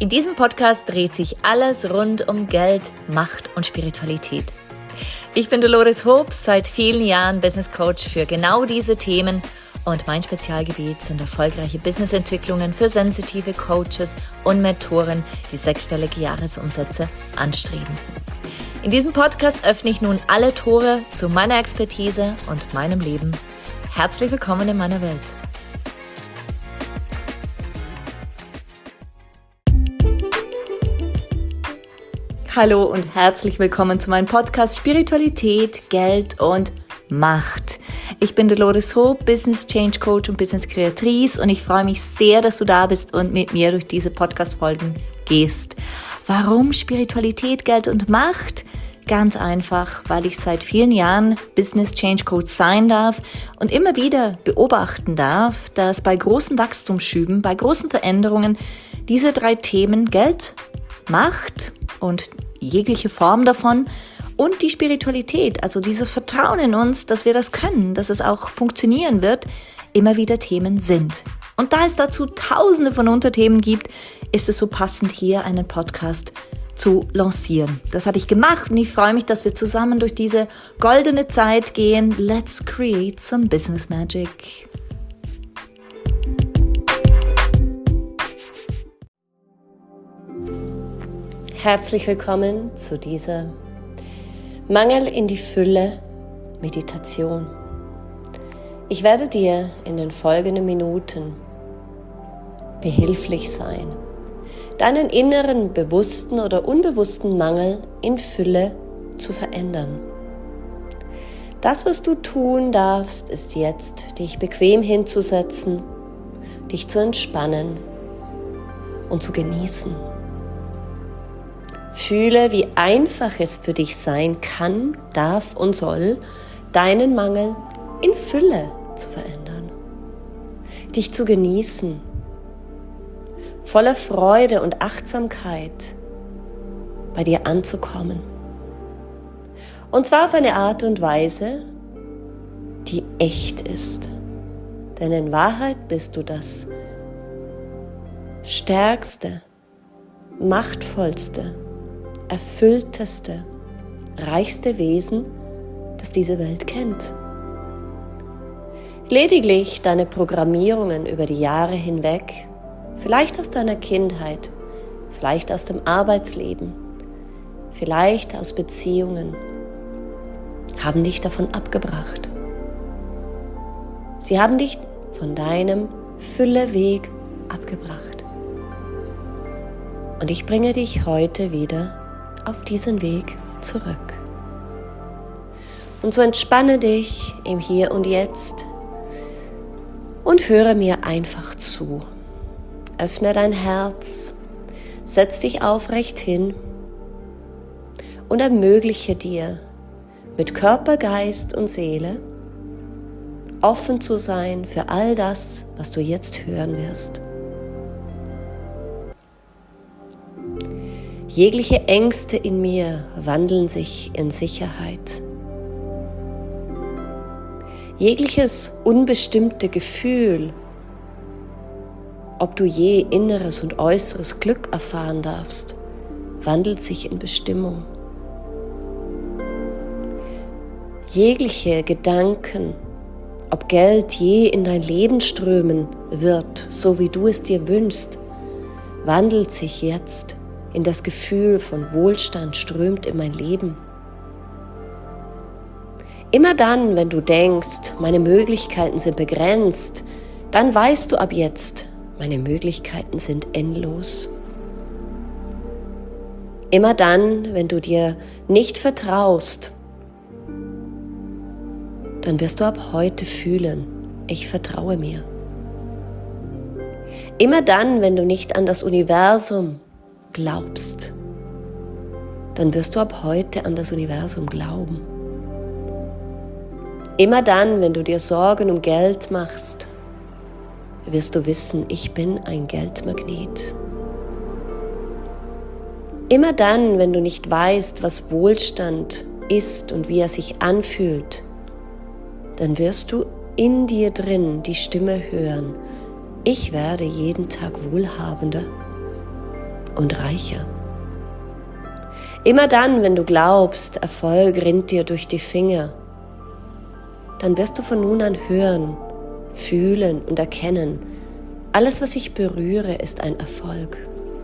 In diesem Podcast dreht sich alles rund um Geld, Macht und Spiritualität. Ich bin Dolores Hobbs, seit vielen Jahren Business Coach für genau diese Themen und mein Spezialgebiet sind erfolgreiche Businessentwicklungen für sensitive Coaches und Mentoren, die sechsstellige Jahresumsätze anstreben. In diesem Podcast öffne ich nun alle Tore zu meiner Expertise und meinem Leben. Herzlich willkommen in meiner Welt. Hallo und herzlich willkommen zu meinem Podcast Spiritualität, Geld und Macht. Ich bin Dolores Hobbs, Business Change Coach und Business Kreatrice und ich freue mich sehr, dass du da bist und mit mir durch diese Podcast-Folgen gehst. Warum Spiritualität, Geld und Macht? Ganz einfach, weil ich seit vielen Jahren Business Change Coach sein darf und immer wieder beobachten darf, dass bei großen Wachstumsschüben, bei großen Veränderungen diese drei Themen Geld, Macht und jegliche Form davon und die Spiritualität, also dieses Vertrauen in uns, dass wir das können, dass es auch funktionieren wird, immer wieder Themen sind. Und da es dazu tausende von Unterthemen gibt, ist es so passend, hier einen Podcast zu lancieren. Das habe ich gemacht und ich freue mich, dass wir zusammen durch diese goldene Zeit gehen. Let's create some business magic. Herzlich willkommen zu dieser Mangel in die Fülle Meditation. Ich werde dir in den folgenden Minuten behilflich sein, deinen inneren bewussten oder unbewussten Mangel in Fülle zu verändern. Das, was du tun darfst, ist jetzt, dich bequem hinzusetzen, dich zu entspannen und zu genießen. Fühle, wie einfach es für dich sein kann, darf und soll, deinen Mangel in Fülle zu verändern. Dich zu genießen, voller Freude und Achtsamkeit bei dir anzukommen. Und zwar auf eine Art und Weise, die echt ist. Denn in Wahrheit bist du das stärkste, machtvollste, erfüllteste, reichste Wesen, das diese Welt kennt. Lediglich deine Programmierungen über die Jahre hinweg, vielleicht aus deiner Kindheit, vielleicht aus dem Arbeitsleben, vielleicht aus Beziehungen, haben dich davon abgebracht. Sie haben dich von deinem Fülleweg abgebracht. Und ich bringe dich heute wieder auf diesen Weg zurück. Und so entspanne dich im Hier und Jetzt und höre mir einfach zu. Öffne dein Herz, setz dich aufrecht hin und ermögliche dir, mit Körper, Geist und Seele offen zu sein für all das, was du jetzt hören wirst. Jegliche Ängste in mir wandeln sich in Sicherheit. Jegliches unbestimmte Gefühl, ob du je inneres und äußeres Glück erfahren darfst, wandelt sich in Bestimmung. Jegliche Gedanken, ob Geld je in dein Leben strömen wird, so wie du es dir wünschst, wandelt sich jetzt in das Gefühl von Wohlstand strömt in mein Leben. Immer dann, wenn du denkst, meine Möglichkeiten sind begrenzt, dann weißt du ab jetzt, meine Möglichkeiten sind endlos. Immer dann, wenn du dir nicht vertraust, dann wirst du ab heute fühlen, ich vertraue mir. Immer dann, wenn du nicht an das Universum glaubst, dann wirst du ab heute an das Universum glauben. Immer dann, wenn du dir Sorgen um Geld machst, wirst du wissen, ich bin ein Geldmagnet. Immer dann, wenn du nicht weißt, was Wohlstand ist und wie er sich anfühlt, dann wirst du in dir drin die Stimme hören, ich werde jeden Tag wohlhabender. und reicher. Immer dann, wenn du glaubst, Erfolg rinnt dir durch die Finger, dann wirst du von nun an hören, fühlen und erkennen, alles, was ich berühre, ist ein Erfolg.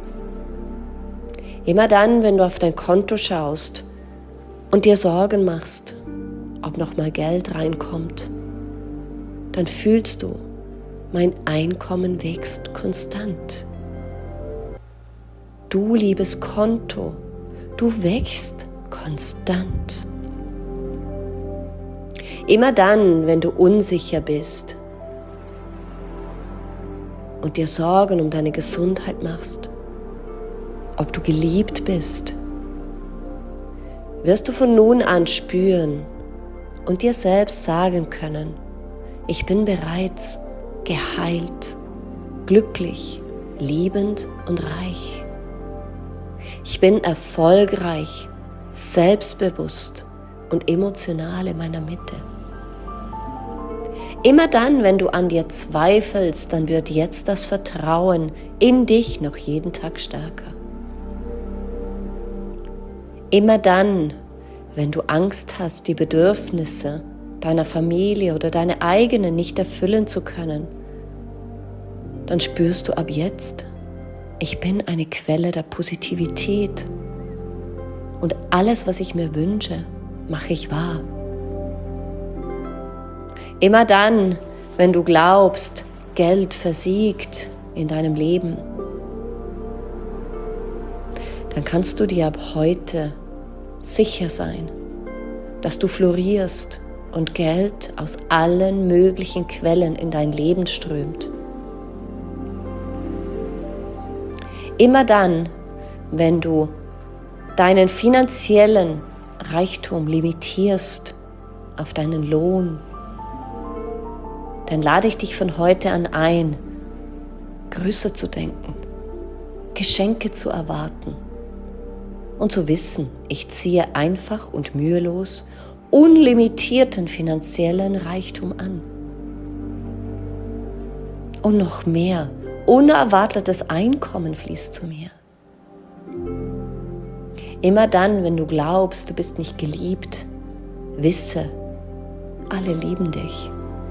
Immer dann, wenn du auf dein Konto schaust und dir Sorgen machst, ob noch mal Geld reinkommt, dann fühlst du, mein Einkommen wächst konstant. Du, liebes Konto, du wächst konstant. Immer dann, wenn du unsicher bist und dir Sorgen um deine Gesundheit machst, ob du geliebt bist, wirst du von nun an spüren und dir selbst sagen können, ich bin bereits geheilt, glücklich, liebend und reich. Ich bin erfolgreich, selbstbewusst und emotional in meiner Mitte. Immer dann, wenn du an dir zweifelst, dann wird jetzt das Vertrauen in dich noch jeden Tag stärker. Immer dann, wenn du Angst hast, die Bedürfnisse deiner Familie oder deine eigenen nicht erfüllen zu können, dann spürst du ab jetzt, ich bin eine Quelle der Positivität und alles, was ich mir wünsche, mache ich wahr. Immer dann, wenn du glaubst, Geld versiegt in deinem Leben, dann kannst du dir ab heute sicher sein, dass du florierst und Geld aus allen möglichen Quellen in dein Leben strömt. Immer dann, wenn du deinen finanziellen Reichtum limitierst auf deinen Lohn, dann lade ich dich von heute an ein, größer zu denken, Geschenke zu erwarten und zu wissen, ich ziehe einfach und mühelos unlimitierten finanziellen Reichtum an. Und noch mehr, unerwartetes Einkommen fließt zu mir. Immer dann, wenn du glaubst, du bist nicht geliebt, wisse, alle lieben dich.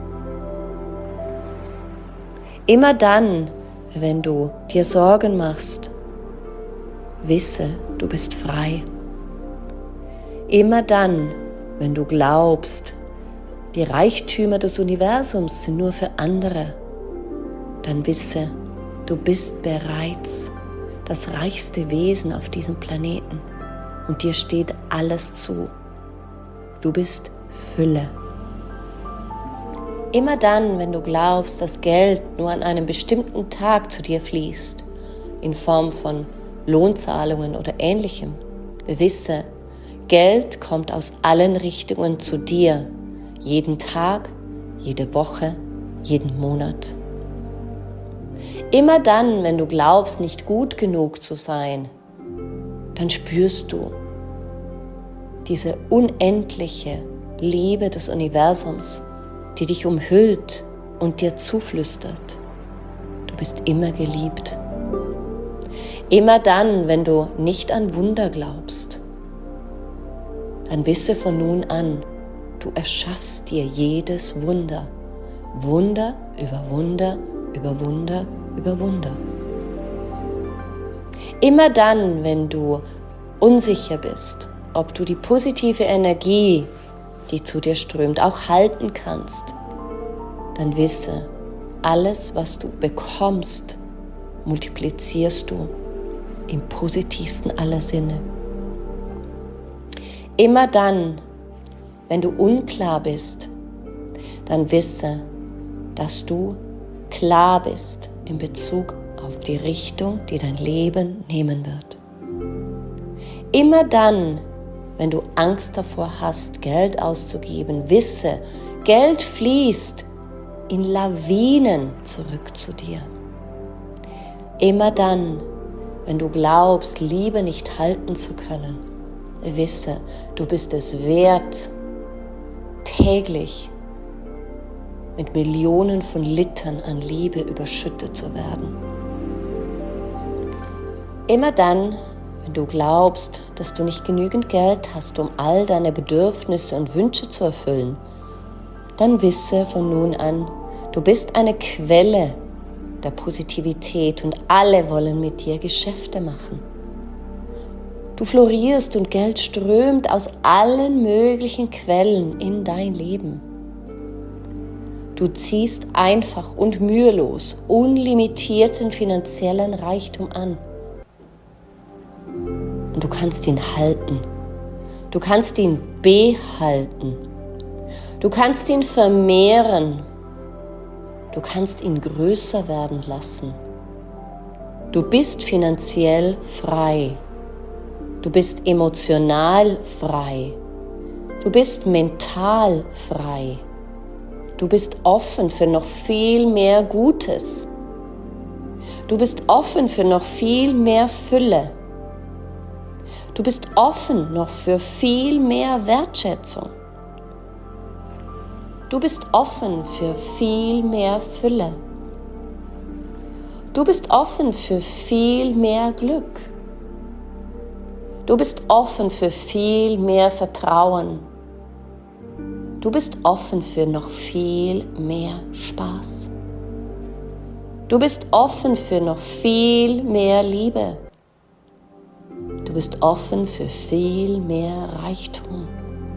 Immer dann, wenn du dir Sorgen machst, wisse, du bist frei. Immer dann, wenn du glaubst, die Reichtümer des Universums sind nur für andere, dann wisse, du bist bereits das reichste Wesen auf diesem Planeten und dir steht alles zu. Du bist Fülle. Immer dann, wenn du glaubst, dass Geld nur an einem bestimmten Tag zu dir fließt, in Form von Lohnzahlungen oder Ähnlichem, wisse, Geld kommt aus allen Richtungen zu dir, jeden Tag, jede Woche, jeden Monat. Immer dann, wenn du glaubst, nicht gut genug zu sein, dann spürst du diese unendliche Liebe des Universums, die dich umhüllt und dir zuflüstert. Du bist immer geliebt. Immer dann, wenn du nicht an Wunder glaubst, dann wisse von nun an, du erschaffst dir jedes Wunder. Wunder über Wunder über Wunder über Wunder. Immer dann, wenn du unsicher bist, ob du die positive Energie, die zu dir strömt, auch halten kannst, dann wisse, alles, was du bekommst, multiplizierst du im positivsten aller Sinne. Immer dann, wenn du unklar bist, dann wisse, dass du klar bist in Bezug auf die Richtung, die dein Leben nehmen wird. Immer dann, wenn du Angst davor hast, Geld auszugeben, wisse, Geld fließt in Lawinen zurück zu dir. Immer dann, wenn du glaubst, Liebe nicht halten zu können, wisse, du bist es wert, täglich mit Millionen von Litern an Liebe überschüttet zu werden. Immer dann, wenn du glaubst, dass du nicht genügend Geld hast, um all deine Bedürfnisse und Wünsche zu erfüllen, dann wisse von nun an, du bist eine Quelle der Positivität und alle wollen mit dir Geschäfte machen. Du florierst und Geld strömt aus allen möglichen Quellen in dein Leben. Du ziehst einfach und mühelos unlimitierten finanziellen Reichtum an. Und du kannst ihn halten. Du kannst ihn behalten. Du kannst ihn vermehren. Du kannst ihn größer werden lassen. Du bist finanziell frei. Du bist emotional frei. Du bist mental frei. Du bist offen für noch viel mehr Gutes. Du bist offen für noch viel mehr Fülle. Du bist offen noch für viel mehr Wertschätzung. Du bist offen für viel mehr Fülle. Du bist offen für viel mehr Glück. Du bist offen für viel mehr Vertrauen. Du bist offen für noch viel mehr Spaß. Du bist offen für noch viel mehr Liebe. Du bist offen für viel mehr Reichtum.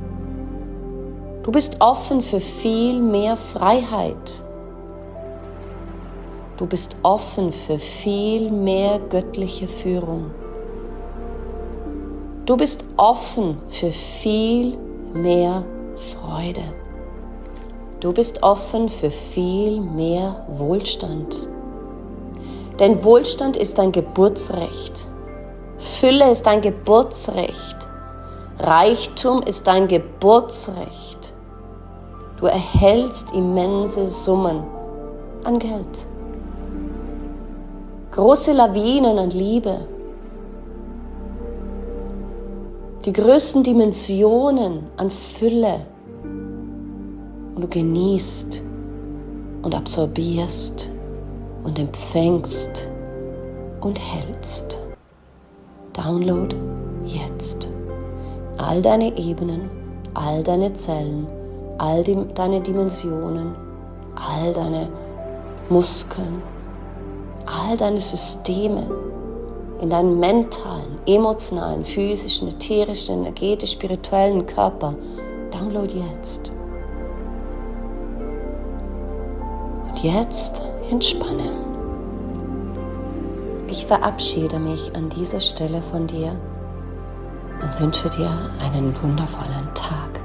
Du bist offen für viel mehr Freiheit. Du bist offen für viel mehr göttliche Führung. Du bist offen für viel mehr Freude. Du bist offen für viel mehr Wohlstand. Denn Wohlstand ist dein Geburtsrecht. Fülle ist dein Geburtsrecht. Reichtum ist dein Geburtsrecht. Du erhältst immense Summen an Geld. Große Lawinen an Liebe. Die größten Dimensionen an Fülle. Und du genießt und absorbierst und empfängst und hältst. Download jetzt. All deine Ebenen, all deine Zellen, all deine Dimensionen, all deine Muskeln, all deine Systeme in deinem mentalen, emotionalen, physischen, ätherischen, energetisch, spirituellen Körper. Download jetzt. Und jetzt entspanne. Ich verabschiede mich an dieser Stelle von dir und wünsche dir einen wundervollen Tag.